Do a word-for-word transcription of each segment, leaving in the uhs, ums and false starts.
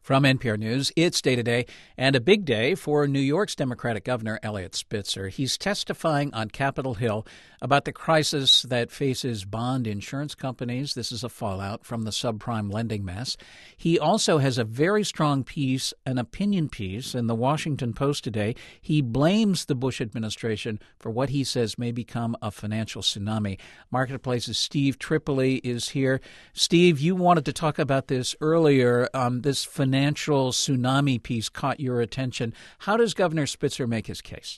From N P R News, it's Day to Day, and a big day for New York's Democratic Governor Eliot Spitzer. He's testifying on Capitol Hill about the crisis that faces bond insurance companies. This is a fallout from the subprime lending mess. He also has a very strong piece, an opinion piece, in the Washington Post today. He blames the Bush administration for what he says may become a financial tsunami. Marketplace's Steve Tripoli is here. Steve, you wanted to talk about this earlier. Um, this financial Financial tsunami piece caught your attention. How does Governor Spitzer make his case?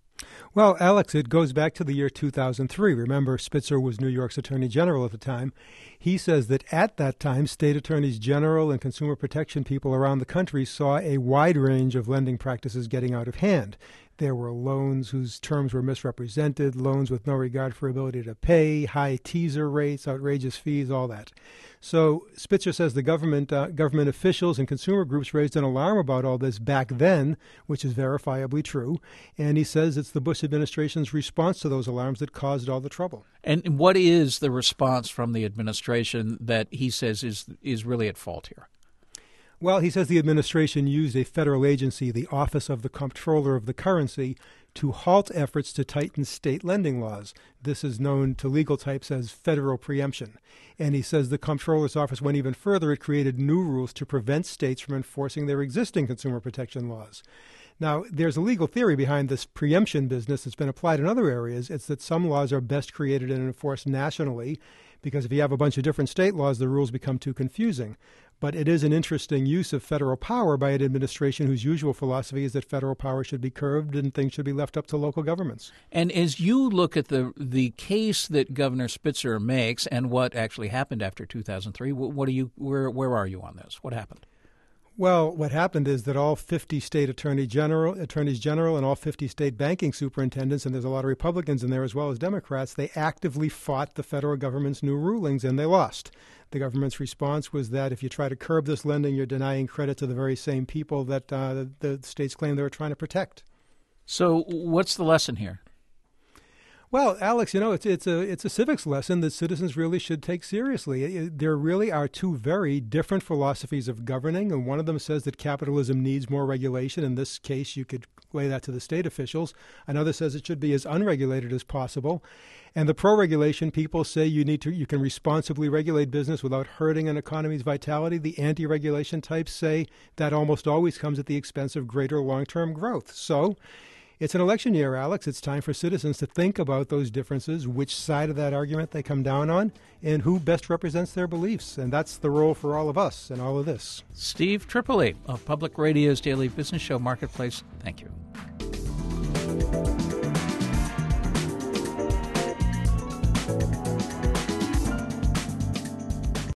Well, Alex, it goes back to the year two thousand three. Remember, Spitzer was New York's Attorney General at the time. He says that at that time, state attorneys general and consumer protection people around the country saw a wide range of lending practices getting out of hand. There were loans whose terms were misrepresented, loans with no regard for ability to pay, high teaser rates, outrageous fees, all that. So Spitzer says the government uh, government officials and consumer groups raised an alarm about all this back then, which is verifiably true. And he says it's the Bush administration's response to those alarms that caused all the trouble. And what is the response from the administration that he says is is really at fault here? Well, he says the administration used a federal agency, the Office of the Comptroller of the Currency, to halt efforts to tighten state lending laws. This is known to legal types as federal preemption. And he says the Comptroller's Office went even further. It created new rules to prevent states from enforcing their existing consumer protection laws. Now, there's a legal theory behind this preemption business that's been applied in other areas. It's that some laws are best created and enforced nationally, because if you have a bunch of different state laws, the rules become too confusing. But it is an interesting use of federal power by an administration whose usual philosophy is that federal power should be curbed and things should be left up to local governments. And as you look at the the case that Governor Spitzer makes and what actually happened after two thousand three, what are you where where are you on this? What happened? Well, what happened is that all fifty state attorney general, attorneys general and all fifty state banking superintendents, and there's a lot of Republicans in there as well as Democrats, they actively fought the federal government's new rulings, and they lost. The government's response was that if you try to curb this lending, you're denying credit to the very same people that uh, the states claim they were trying to protect. So what's the lesson here? Well, Alex, you know, it's it's a it's a civics lesson that citizens really should take seriously. It, there really are two very different philosophies of governing, and one of them says that capitalism needs more regulation. In this case, you could lay that to the state officials. Another says it should be as unregulated as possible. And the pro-regulation people say you need to you can responsibly regulate business without hurting an economy's vitality. The anti-regulation types say that almost always comes at the expense of greater long-term growth. So it's an election year, Alex. It's time for citizens to think about those differences, which side of that argument they come down on, and who best represents their beliefs. And that's the role for all of us in all of this. Steve Tripoli of Public Radio's daily business show Marketplace, thank you.